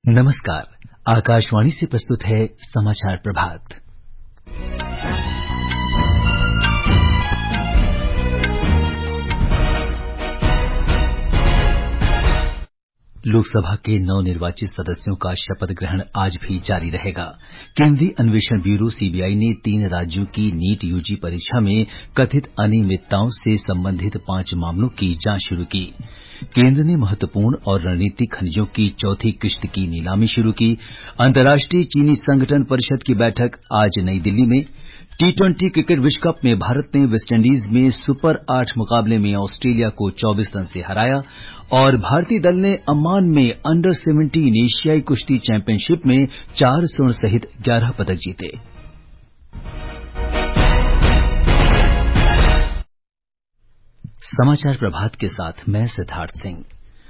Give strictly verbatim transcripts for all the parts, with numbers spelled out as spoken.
नमस्कार। आकाशवाणी से प्रस्तुत है समाचार प्रभात। लोकसभा के नवनिर्वाचित सदस्यों का शपथ ग्रहण आज भी जारी रहेगा। केंद्रीय अन्वेषण ब्यूरो सीबीआई ने तीन राज्यों की नीट यूजी परीक्षा में कथित अनियमितताओं से संबंधित पांच मामलों की जांच शुरू की। केंद्र ने महत्वपूर्ण और रणनीतिक खनिजों की चौथी किश्त की नीलामी शुरू की। अंतर्राष्ट्रीय चीनी संगठन परिषद की बैठक आज नई दिल्ली में। टी ट्वेंटी क्रिकेट विश्व कप में भारत ने वेस्टइंडीज में सुपर आठ मुकाबले में ऑस्ट्रेलिया को चौबीस रन से हराया और भारतीय दल ने अम्मान में अंडर सेवेंटीन एशियाई कुश्ती चैंपियनशिप में चार स्वर्ण सहित ग्यारह पदक जीते। समाचार प्रभात के साथ मैं सिद्धार्थ सिंह।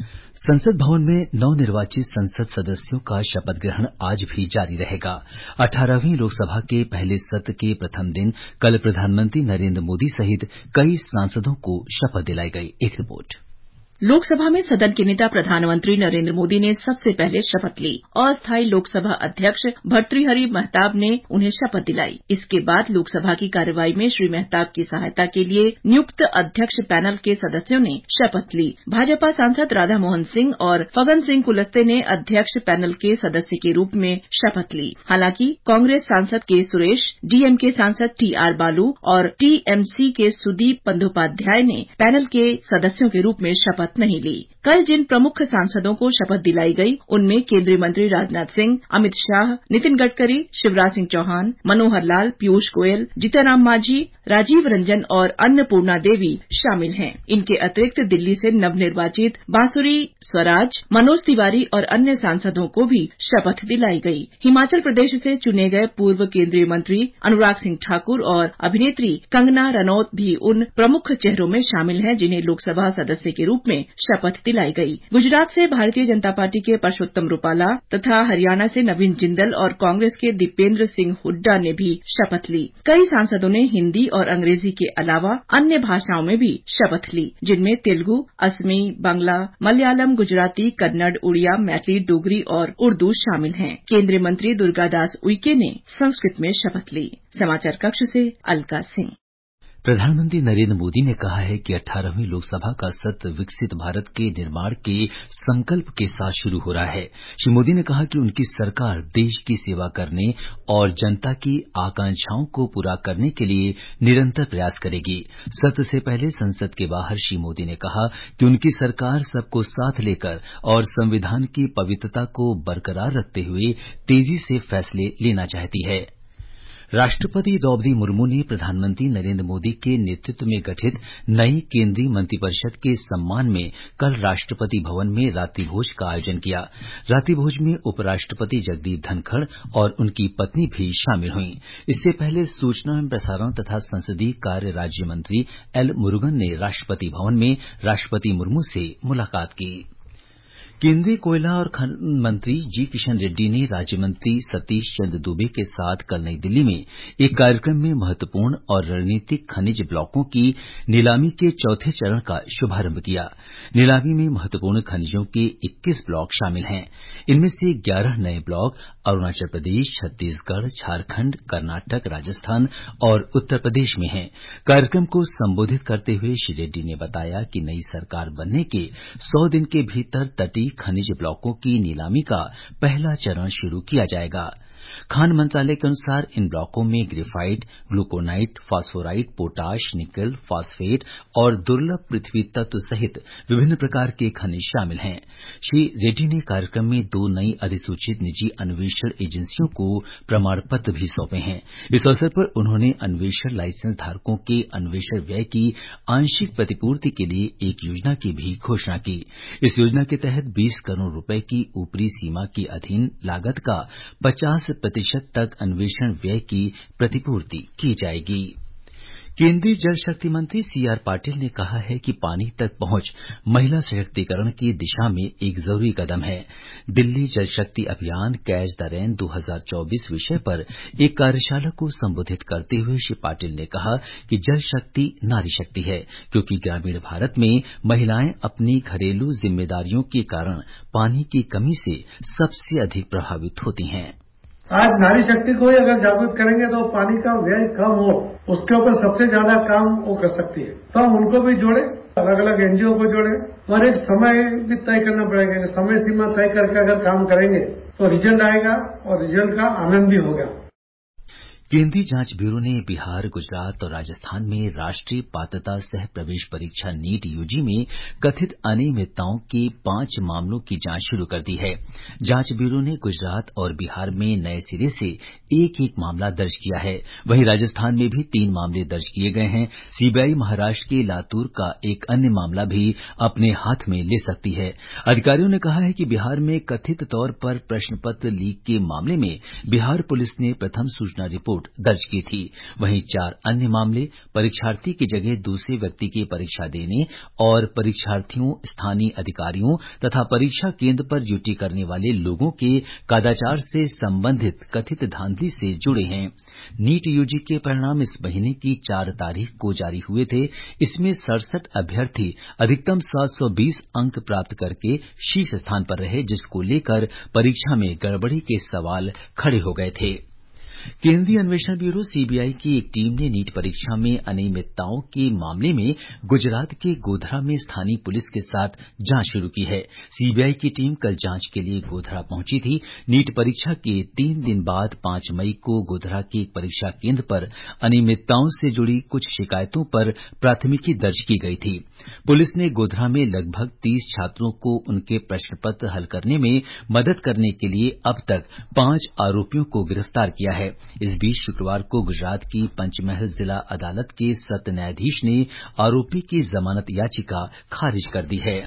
संसद भवन में नवनिर्वाचित संसद सदस्यों का शपथ ग्रहण आज भी जारी रहेगा। अठारहवीं लोकसभा के पहले सत्र के प्रथम दिन कल प्रधानमंत्री नरेंद्र मोदी सहित कई सांसदों को शपथ दिलाई गई। एक रिपोर्ट। लोकसभा में सदन के नेता प्रधानमंत्री नरेंद्र मोदी ने सबसे पहले शपथ ली। अस्थायी लोकसभा अध्यक्ष भर्तृहरि महताब ने उन्हें शपथ दिलाई। इसके बाद लोकसभा की कार्यवाही में श्री महताब की सहायता के लिए नियुक्त अध्यक्ष पैनल के सदस्यों ने शपथ ली। भाजपा सांसद राधा मोहन सिंह और फग्गन सिंह कुलस्ते ने अध्यक्ष पैनल के सदस्य के रूप में शपथ ली। हालांकि कांग्रेस सांसद के सुरेश, डीएमके सांसद टी आर बालू और टीएमसी के सुदीप बंदोपाध्याय ने पैनल के सदस्यों के रूप में शपथ नहीं ली। कल जिन प्रमुख सांसदों को शपथ दिलाई गई उनमें केंद्रीय मंत्री राजनाथ सिंह, अमित शाह, नितिन गडकरी, शिवराज सिंह चौहान, मनोहर लाल, पीयूष गोयल, जीतनराम मांझी, राजीव रंजन और अन्नपूर्णा देवी शामिल हैं। इनके अतिरिक्त दिल्ली से नवनिर्वाचित बांसुरी स्वराज, मनोज तिवारी और अन्य सांसदों को भी शपथ दिलाई गई। हिमाचल प्रदेश से चुने गए पूर्व केंद्रीय मंत्री अनुराग सिंह ठाकुर और अभिनेत्री कंगना रनौत भी उन प्रमुख चेहरों में शामिल हैं जिन्हें लोकसभा सदस्य के रूप में शपथ दिलाई गई। गुजरात से भारतीय जनता पार्टी के परषोत्तम रूपाला तथा हरियाणा से नवीन जिंदल और कांग्रेस के दीपेंद्र सिंह हुड्डा ने भी शपथ ली। कई सांसदों ने हिन्दी और अंग्रेजी के अलावा अन्य भाषाओं में भी शपथ ली, जिनमें तेलुगु, असमी, बांग्ला, मलयालम, गुजराती, कन्नड़, उड़िया, मैथिली, डोगरी और उर्दू शामिल हैं। केंद्रीय मंत्री दुर्गादास उइके ने संस्कृत में शपथ ली। समाचार कक्ष से अलका सिंह। प्रधानमंत्री नरेंद्र मोदी ने कहा है कि अठारहवीं लोकसभा का सत्र विकसित भारत के निर्माण के संकल्प के साथ शुरू हो रहा है। श्री मोदी ने कहा कि उनकी सरकार देश की सेवा करने और जनता की आकांक्षाओं को पूरा करने के लिए निरंतर प्रयास करेगी। सत्र से पहले संसद के बाहर श्री मोदी ने कहा कि उनकी सरकार सबको साथ लेकर और संविधान की पवित्रता को बरकरार रखते हुए तेजी से फैसले लेना चाहती है। राष्ट्रपति द्रौपदी मुर्मू ने प्रधानमंत्री नरेंद्र मोदी के नेतृत्व में गठित नई केंद्रीय मंत्रिपरिषद के सम्मान में कल राष्ट्रपति भवन में रात्रिभोज का आयोजन किया। रात्रिभोज में उपराष्ट्रपति जगदीप धनखड़ और उनकी पत्नी भी शामिल हुईं। इससे पहले सूचना एवं प्रसारण तथा संसदीय कार्य राज्य मंत्री एल मुरुगन ने राष्ट्रपति भवन में राष्ट्रपति मुर्मू से मुलाकात की। केंद्रीय कोयला और खनन मंत्री जी किशन रेड्डी ने राज्य मंत्री सतीश चंद्र दुबे के साथ कल नई दिल्ली में एक कार्यक्रम में महत्वपूर्ण और रणनीतिक खनिज ब्लॉकों की नीलामी के चौथे चरण का शुभारंभ किया। नीलामी में महत्वपूर्ण खनिजों के इक्कीस ब्लॉक शामिल हैं। इनमें से ग्यारह नए ब्लॉक अरुणाचल प्रदेश, छत्तीसगढ़, झारखंड, कर्नाटक, राजस्थान और उत्तर प्रदेश में हैं। कार्यक्रम को संबोधित करते हुए श्री रेड्डी ने बताया कि नई सरकार बनने के सौ दिन के भीतर तटीय खनिज ब्लॉकों की नीलामी का पहला चरण शुरू किया जाएगा। खान मंत्रालय के अनुसार इन ब्लॉकों में graphite, glauconite, phosphorite, potash, nickel, phosphate और दुर्लभ पृथ्वी तत्व सहित विभिन्न प्रकार के खनिज शामिल हैं। श्री रेड्डी ने कार्यक्रम में दो नई अधिसूचित निजी अन्वेषण एजेंसियों को प्रमाण पत्र भी सौंपे हैं। इस अवसर पर उन्होंने अन्वेषण लाइसेंस धारकों के अन्वेषण व्यय की आंशिक प्रतिपूर्ति के लिए एक योजना की भी घोषणा की। इस योजना के तहत बीस करोड़ रुपए की ऊपरी सीमा के अधीन लागत का पचास प्रतिशत तक अन्वेषण व्यय की प्रतिपूर्ति की जाएगी। केंद्रीय जल शक्ति मंत्री सी आर पाटिल ने कहा है कि पानी तक पहुंच महिला सशक्तिकरण की दिशा में एक जरूरी कदम है। दिल्ली जल शक्ति अभियान कैच द रेन दो हज़ार चौबीस विषय पर एक कार्यशाला को संबोधित करते हुए श्री पाटिल ने कहा कि जल शक्ति नारी शक्ति है, क्योंकि ग्रामीण भारत में महिलाएं अपनी घरेलू जिम्मेदारियों के कारण पानी की कमी से सबसे अधिक प्रभावित होती हैं। आज नारी शक्ति को ही अगर जागरूक करेंगे तो पानी का व्यय कम हो, उसके ऊपर सबसे ज्यादा काम वो कर सकती है। तो हम उनको भी जोड़े, अलग अलग एनजीओ को जोड़े और एक समय भी तय करना पड़ेगा। समय सीमा तय करके अगर काम करेंगे तो रिजल्ट आएगा और रिजल्ट का आनंद भी होगा। केंद्रीय जांच ब्यूरो ने बिहार, गुजरात और राजस्थान में राष्ट्रीय पात्रता सह प्रवेश परीक्षा नीट यूजी में कथित अनियमितताओं के पांच मामलों की जांच शुरू कर दी है। जांच ब्यूरो ने गुजरात और बिहार में नए सिरे से एक एक मामला दर्ज किया है। वहीं राजस्थान में भी तीन मामले दर्ज किए गए हैं। सीबीआई महाराष्ट्र के लातूर का एक अन्य मामला भी अपने हाथ में ले सकती है। अधिकारियों ने कहा है कि बिहार में कथित तौर पर प्रश्न पत्र लीक के मामले में बिहार पुलिस ने प्रथम सूचना रिपोर्ट दर्ज की थी। वहीं चार अन्य मामले परीक्षार्थी की जगह दूसरे व्यक्ति की परीक्षा देने और परीक्षार्थियों, स्थानीय अधिकारियों तथा परीक्षा केंद्र पर ड्यूटी करने वाले लोगों के कदाचार से संबंधित कथित धांधली से जुड़े हैं। नीट यूजी के परिणाम इस महीने की चार तारीख को जारी हुए थे। इसमें सड़सठ अभ्यर्थी अधिकतम सात सौ बीस अंक प्राप्त करके शीर्ष स्थान पर रहे, जिसको लेकर परीक्षा में गड़बड़ी के सवाल खड़े हो गए थे। केंद्रीय अन्वेषण ब्यूरो सीबीआई की एक टीम ने नीट परीक्षा में अनियमितताओं के मामले में गुजरात के गोधरा में स्थानीय पुलिस के साथ जांच शुरू की है। सीबीआई की टीम कल जांच के लिए गोधरा पहुंची थी। नीट परीक्षा के तीन दिन बाद पांच मई को गोधरा के एक परीक्षा केंद्र पर अनियमितताओं से जुड़ी कुछ शिकायतों पर प्राथमिकी दर्ज की गई थी। पुलिस ने गोधरा में लगभग तीस छात्रों को उनके प्रश्न पत्र हल करने में मदद करने के लिए अब तक पांच आरोपियों को गिरफ्तार किया है। इस बीच शुक्रवार को गुजरात की पंचमहल जिला अदालत के सत्र न्यायाधीश ने आरोपी की जमानत याचिका खारिज कर दी है।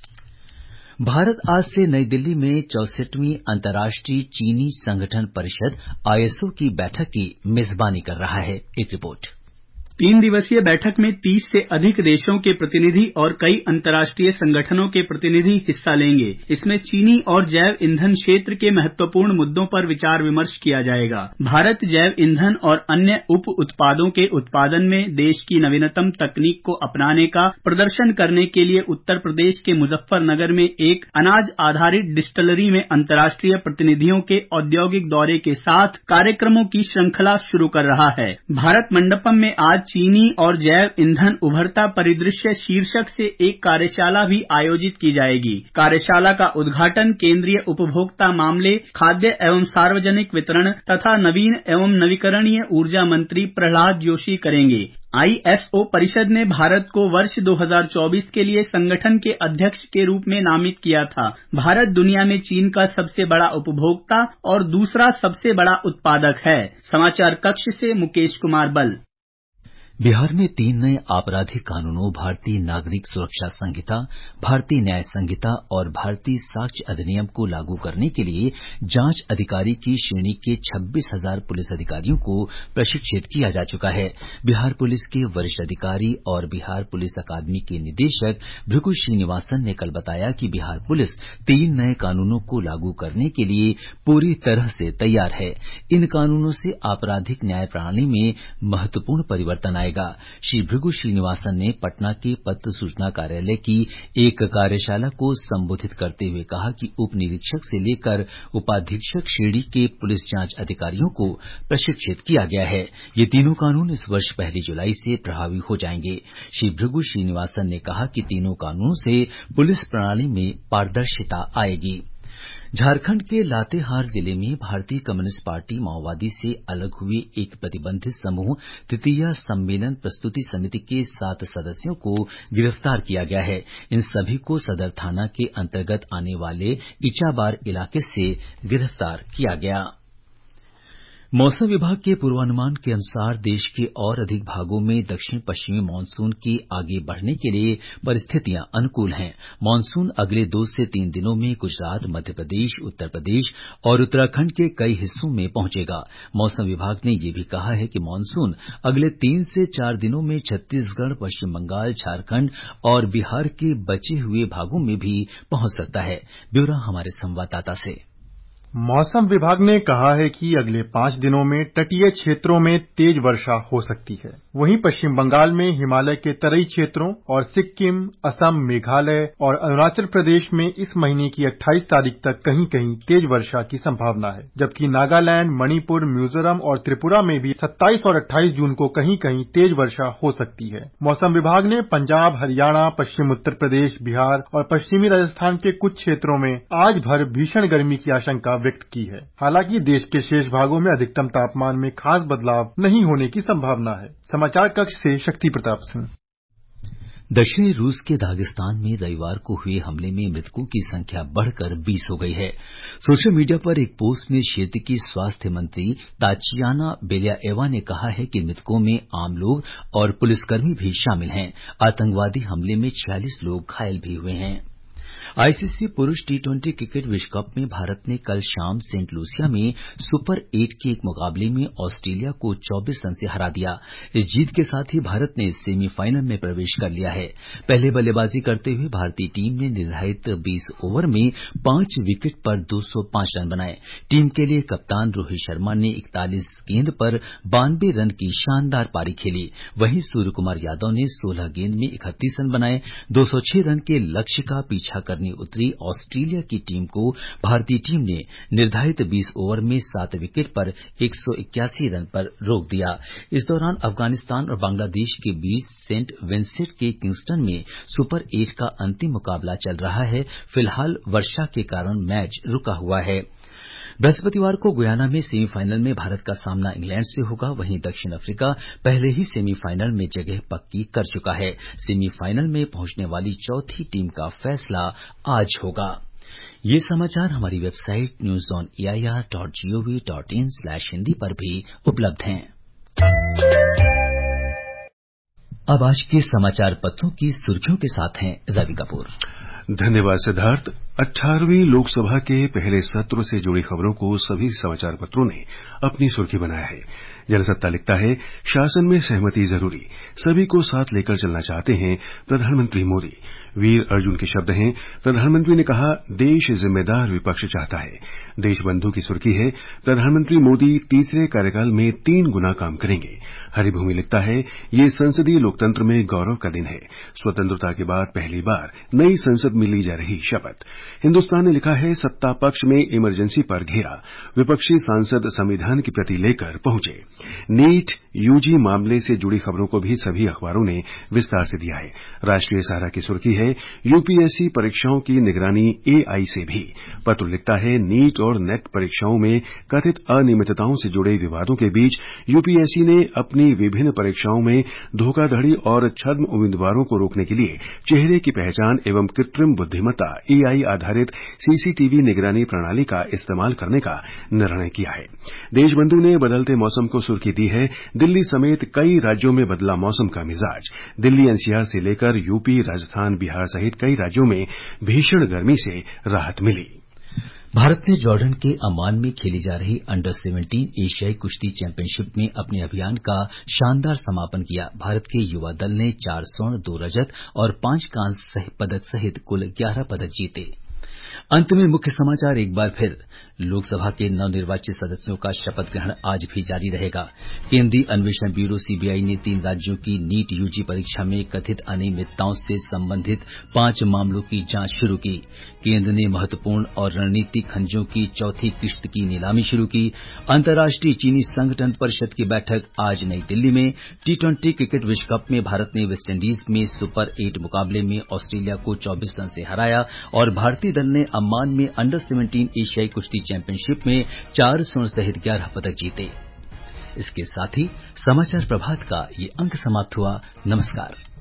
भारत आज से नई दिल्ली में चौसठवीं अंतर्राष्ट्रीय चीनी संगठन परिषद आईएसओ की बैठक की मेजबानी कर रहा है। एक रिपोर्ट। तीन दिवसीय बैठक में तीस से अधिक देशों के प्रतिनिधि और कई अंतर्राष्ट्रीय संगठनों के प्रतिनिधि हिस्सा लेंगे। इसमें चीनी और जैव ईंधन क्षेत्र के महत्वपूर्ण मुद्दों पर विचार विमर्श किया जाएगा। भारत जैव ईंधन और अन्य उप उत्पादों के उत्पादन में देश की नवीनतम तकनीक को अपनाने का प्रदर्शन करने के लिए उत्तर प्रदेश के मुजफ्फरनगर में एक अनाज आधारित डिस्टिलरी में अंतर्राष्ट्रीय प्रतिनिधियों के औद्योगिक दौरे के साथ कार्यक्रमों की श्रृंखला शुरू कर रहा है। भारत मंडपम में आज चीनी और जैव ईंधन उभरता परिदृश्य शीर्षक से एक कार्यशाला भी आयोजित की जाएगी। कार्यशाला का उद्घाटन केंद्रीय उपभोक्ता मामले, खाद्य एवं सार्वजनिक वितरण तथा नवीन एवं नवीकरणीय ऊर्जा मंत्री प्रहलाद जोशी करेंगे। आईएसओ परिषद ने भारत को वर्ष दो हज़ार चौबीस के लिए संगठन के अध्यक्ष के रूप में नामित किया था। भारत दुनिया में चीन का सबसे बड़ा उपभोक्ता और दूसरा सबसे बड़ा उत्पादक है। समाचार कक्ष से मुकेश कुमार बल। बिहार में तीन नए आपराधिक कानूनों भारतीय नागरिक सुरक्षा संहिता, भारतीय न्याय संहिता और भारतीय साक्ष्य अधिनियम को लागू करने के लिए जांच अधिकारी की श्रेणी के छब्बीस हजार पुलिस अधिकारियों को प्रशिक्षित किया जा चुका है। बिहार पुलिस के वरिष्ठ अधिकारी और बिहार पुलिस अकादमी के निदेशक भृगु श्रीनिवासन ने कल बताया कि बिहार पुलिस तीन नए कानूनों को लागू करने के लिए पूरी तरह से तैयार है। इन कानूनों से आपराधिक न्याय प्रणाली में महत्वपूर्ण परिवर्तन आएगा। श्री भृगु श्रीनिवासन ने पटना के पत्र सूचना कार्यालय की एक कार्यशाला को संबोधित करते हुए कहा कि उप निरीक्षक से लेकर उपाधीक्षक श्रेणी के पुलिस जांच अधिकारियों को प्रशिक्षित किया गया है। ये तीनों कानून इस वर्ष पहली जुलाई से प्रभावी हो जाएंगे। श्री भृगु श्रीनिवासन ने कहा कि तीनों कानूनों से पुलिस प्रणाली में पारदर्शिता आएगी। झारखंड के लातेहार जिले में भारतीय कम्युनिस्ट पार्टी माओवादी से अलग हुए एक प्रतिबंधित समूह तृतीय सम्मेलन प्रस्तुति समिति के सात सदस्यों को गिरफ्तार किया गया है। इन सभी को सदर थाना के अंतर्गत आने वाले इचाबार इलाके से गिरफ्तार किया गया। मौसम विभाग के पूर्वानुमान के अनुसार देश के और अधिक भागों में दक्षिण पश्चिमी मानसून के आगे बढ़ने के लिए परिस्थितियां अनुकूल हैं। मानसून अगले दो से तीन दिनों में गुजरात, मध्य प्रदेश, उत्तर प्रदेश और उत्तराखंड के कई हिस्सों में पहुंचेगा। मौसम विभाग ने यह भी कहा है कि मानसून अगले तीन से चार दिनों में छत्तीसगढ़, पश्चिम बंगाल, झारखंड और बिहार के बचे हुए भागों में भी पहुंच सकता है। ब्यौरा हमारे संवाददाता से। मौसम विभाग ने कहा है कि अगले पांच दिनों में तटीय क्षेत्रों में तेज वर्षा हो सकती है। वहीं पश्चिम बंगाल में हिमालय के तराई क्षेत्रों और सिक्किम, असम, मेघालय और अरुणाचल प्रदेश में इस महीने की अट्ठाईस तारीख तक कहीं कहीं तेज वर्षा की संभावना है, जबकि नागालैंड, मणिपुर, मिजोरम और त्रिपुरा में भी सत्ताईस और अट्ठाईस जून को कहीं कहीं तेज वर्षा हो सकती है। मौसम विभाग ने पंजाब, हरियाणा, पश्चिम उत्तर प्रदेश, बिहार और पश्चिमी राजस्थान के कुछ क्षेत्रों में आज भर भीषण गर्मी की आशंका व्यक्त की है। हालांकि देश के शेष भागों में अधिकतम तापमान में खास बदलाव नहीं होने की संभावना है। समाचार कक्ष से शक्ति प्रताप सिंह। दक्षिणी रूस के दागिस्तान में रविवार को हुए हमले में मृतकों की संख्या बढ़कर बीस हो गई है। सोशल मीडिया पर एक पोस्ट में क्षेत्र की स्वास्थ्य मंत्री ताचियाना बेलियाएवा ने कहा है कि मृतकों में आम लोग और पुलिसकर्मी भी शामिल हैं। आतंकवादी हमले में छियालीस लोग घायल भी हुए हैं। आईसीसी पुरुष टी ट्वेंटी क्रिकेट विश्व कप में भारत ने कल शाम सेंट लूसिया में सुपर एट के एक मुकाबले में ऑस्ट्रेलिया को चौबीस रन से हरा दिया। इस जीत के साथ ही भारत ने सेमीफाइनल में प्रवेश कर लिया है। पहले बल्लेबाजी करते हुए भारतीय टीम ने निर्धारित बीस ओवर में पांच विकेट पर दो सौ पांच रन बनाए। टीम के लिए कप्तान रोहित शर्मा ने इकतालीस गेंद पर बानवे रन की शानदार पारी खेली। वहीं सूर्य कुमार यादव ने सोलह गेंद में इकतीस रन बनाए। दो सौ छह रन के लक्ष्य का पीछा कर उतरी ऑस्ट्रेलिया की टीम को भारतीय टीम ने निर्धारित बीस ओवर में सात विकेट पर एक सौ इक्यासी रन पर रोक दिया। इस दौरान अफगानिस्तान और बांग्लादेश के बीच सेंट विंसेंट के किंगस्टन में सुपर एट का अंतिम मुकाबला चल रहा है। फिलहाल वर्षा के कारण मैच रुका हुआ है। बृहस्पतिवार को गुयाना में सेमीफाइनल में भारत का सामना इंग्लैंड से होगा। वहीं दक्षिण अफ्रीका पहले ही सेमीफाइनल में जगह पक्की कर चुका है। सेमीफाइनल में पहुंचने वाली चौथी टीम का फैसला आज होगा। ये समाचार हमारी website news on A I R dot G O V dot in slash Hindi पर भी उपलब्ध हैं। अब आज के समाचार पत्रों की सुर्खियों के साथ हैं रवि कपूर। धन्यवाद सिद्धार्थ। अठारहवीं लोकसभा के पहले सत्र से जुड़ी खबरों को सभी समाचार पत्रों ने अपनी सुर्खी बनाया है। जनसत्ता लिखता है, शासन में सहमति जरूरी, सभी को साथ लेकर चलना चाहते हैं प्रधानमंत्री मोदी। वीर अर्जुन के शब्द हैं, प्रधानमंत्री ने कहा, देश जिम्मेदार विपक्ष चाहता है। देशबंधु की सुर्खी है, प्रधानमंत्री मोदी तीसरे कार्यकाल में तीन गुना काम करेंगे। हरिभूमि लिखता है, ये संसदीय लोकतंत्र में गौरव का दिन है। स्वतंत्रता के बाद पहली बार नई संसद में ली जा रही शपथ। हिन्दुस्तान ने लिखा है, सत्ता पक्ष में इमरजेंसी पर घेरा, विपक्षी सांसद संविधान की प्रति लेकर पहुंचे। नीट यूजी मामले से जुड़ी खबरों को भी सभी अखबारों ने विस्तार से दिया है। राष्ट्रीय सहारा की सुर्खी है, यूपीएससी परीक्षाओं की निगरानी एआई से भी। पत्र लिखता है, नीट और नेट परीक्षाओं में कथित अनियमितताओं से जुड़े विवादों के बीच यूपीएससी ने अपनी विभिन्न परीक्षाओं में धोखाधड़ी और छद्म उम्मीदवारों को रोकने के लिए चेहरे की पहचान एवं कृत्रिम बुद्धिमत्ता एआई आधारित सीसीटीवी निगरानी प्रणाली का इस्तेमाल करने का निर्णय किया है। देशबंधु ने बदलते मौसम को सुर्खी दी है, दिल्ली समेत कई राज्यों में बदला मौसम का मिजाज। दिल्ली एनसीआर से लेकर यूपी, राजस्थान, बिहार सहित कई राज्यों में भीषण गर्मी से राहत मिली। भारत ने जॉर्डन के अम्मान में खेली जा रही अंडर सेवनटीन एशियाई कुश्ती चैंपियनशिप में अपने अभियान का शानदार समापन किया। भारत के युवा दल ने चार स्वर्ण, दो रजत और पांच कांस्य पदक सहित कुल ग्यारह पदक जीते। अंत में मुख्य समाचार एक बार फिर। लोकसभा के नवनिर्वाचित सदस्यों का शपथ ग्रहण आज भी जारी रहेगा। केंद्रीय अन्वेषण ब्यूरो सीबीआई ने तीन राज्यों की नीट यूजी परीक्षा में कथित अनियमितताओं से संबंधित पांच मामलों की जांच शुरू की। केंद्र ने महत्वपूर्ण और रणनीतिक खनिजों की चौथी किश्त की नीलामी शुरू की। अंतर्राष्ट्रीय चीनी संगठन परिषद की बैठक आज नई दिल्ली में। टी ट्वेंटी क्रिकेट विश्व कप में भारत ने वेस्टइंडीज में सुपर एट मुकाबले में ऑस्ट्रेलिया को चौबीस रन से हराया और भारतीय दल ने अम्मान में अंडर सेवनटीन एशियाई कुश्ती चैंपियनशिप में चार स्वर्ण सहित ग्यारह पदक जीते। इसके साथ ही समाचार प्रभात का ये अंक समाप्त हुआ। नमस्कार।